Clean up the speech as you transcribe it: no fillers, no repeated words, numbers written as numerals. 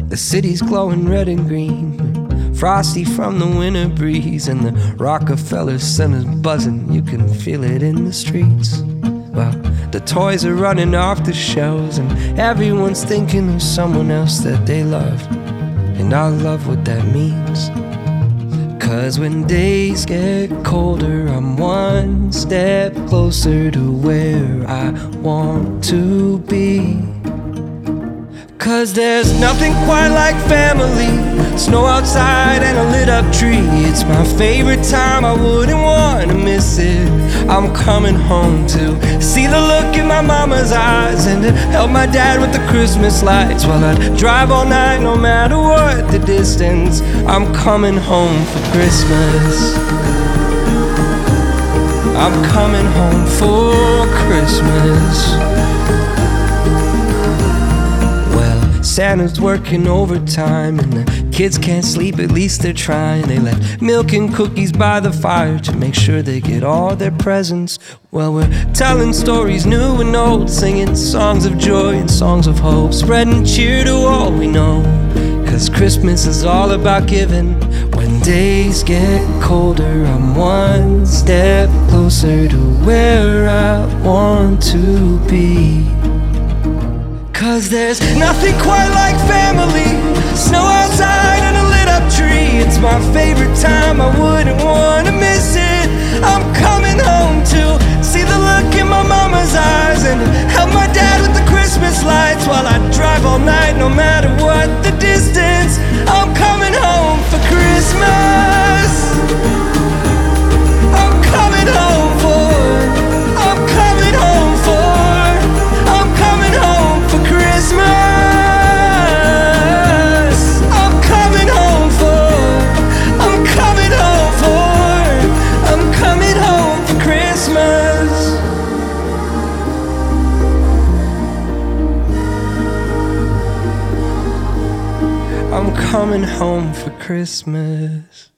The city's glowing red and green, frosty from the winter breeze, and the Rockefeller Center's buzzing. You can feel it in the streets. Well, the toys are running off the shelves, and everyone's thinking of someone else that they love. And I love what that means. 'Cause when days get colder, I'm one step closer to where I want to be. 'Cause there's nothing quite like family, snow outside and a lit up tree. It's my favorite time, I wouldn't want to miss it. I'm coming home to see the look in my mama's eyes, and to help my dad with the Christmas lights, while I'd drive all night no matter what the distance. I'm coming home for Christmas. I'm coming home for Christmas. Santa's working overtime, and the kids can't sleep, at least they're trying. They left milk and cookies by the fire to make sure they get all their presents. Well, we're telling stories new and old, singing songs of joy and songs of hope, spreading cheer to all we know. 'Cause Christmas is all about giving. When days get colder, I'm one step closer to where I want to be. 'Cause there's nothing quite like family, snow outside and a lit up tree. It's my favorite time, I wouldn't want to miss it. I'm coming home to see the look in my mama's eyes, and help my dad with the Christmas lights, while I drive all night no matter what the distance. I'm coming home for Christmas. I'm coming home for, I'm coming home for, I'm coming home for Christmas. I'm coming home for, I'm coming home for, I'm coming home for Christmas. I'm coming home for Christmas.